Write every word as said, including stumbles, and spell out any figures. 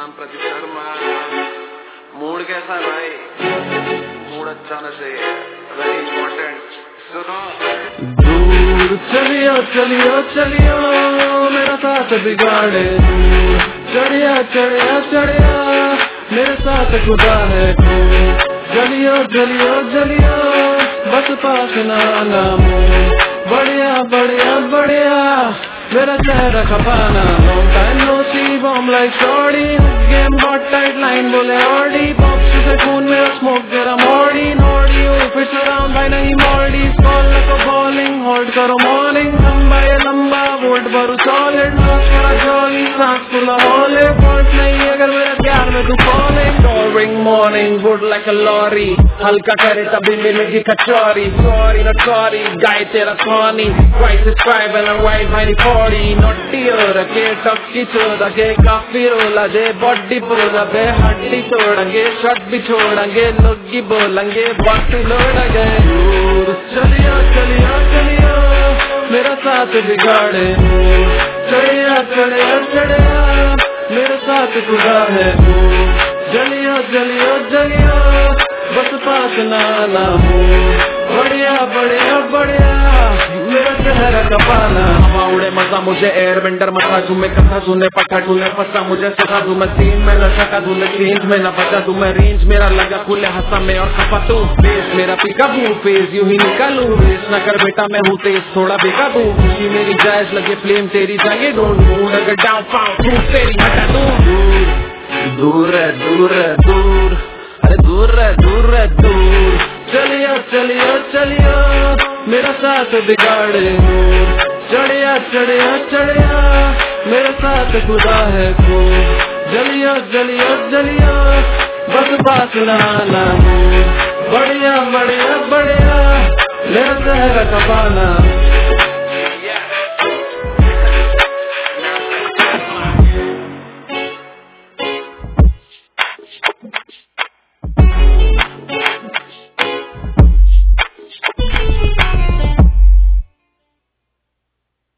नाम प्रदीप शर्मा। मूड कैसा है भाई? मूड अच्छा होना चाहिए, वेरी इम्पोर्टेंट। सुनो। दूर चलियो चलियो चलियो मेरा साथ बिगाड़े, चढ़िया चढ़िया चढ़िया मेरे साथ खुदा है। जलियो जलियो जलियो बस पास ना आना, बढ़िया बढ़िया बढ़िया मेरा चेहरा खपाना। Long time no see bomb like shorty, game hot tight line बोले ऑडी, बॉक्स से खून मेरा स्मोक जरा मॉडी, नॉडी फिश अराउंड भाई नहीं मॉडी, कॉल नको बॉलिंग होल्ड करो मॉर्निंग, लंबा ये लंबा वोल्ट भरू सॉलिड, मेरा जॉली सांस खुला होले, फॉल्ट नहीं अगर मेरा प्यार में तू falling, darling morning would like a lorry, हल्का करे तभी मिलेगी कचौरी, सॉरी नॉट सॉरी गाय तेरा Sony, price is five and white भाई फोर्टी, नोटी हो रखे टक्की चोर रखे काफी रोला जे बॉडी बोला बे हड्डी तोड़ेंगे शर्ट भी छोड़ेंगे लोगी बोलेंगे बात लोड़ेंगे। दूर चलियो चलियो चलियो मेरा साथ बिगाड़े, चढ़िया चढ़िया चढ़िया मेरे साथ खुदा है। जलियो जलियो जलियो बस पास ना आना, बढ़िया बढ़िया बढ़िया मेरा चेहरा कपाना। हवा उड़े मजा मुझे एयर बेंडर मसा झूमे कथा सुने पटा टूले फंसा मुझे सखा दूं मैं सीन में नशा का दूं चेंज में न बचा दूं मैं रेंज मेरा लगा खुले हंसा में और खपा तू फेस मेरा पिकाबू फेस यूं ही निकालू रेस न कर बेटा मैं हूँ तेज थोड़ा बेकाबू, खुशी मेरी जायज लगे फ्लेम तेरी जाएंगे डोंट मूड अगर डाउन पाऊं तू तेरी हटा दूं। दूर है दूर है दूर अरे दूर है दूर है दूर, चलियो चलियो चलियो मेरा साथ बिगाड़े, चढ़िया चढ़िया चढ़िया मेरे साथ खुदा है को, जलियो जलियो जलियो बस बात ना आना, बढ़िया बढ़िया बढ़िया मेरा चेहरा कपाना।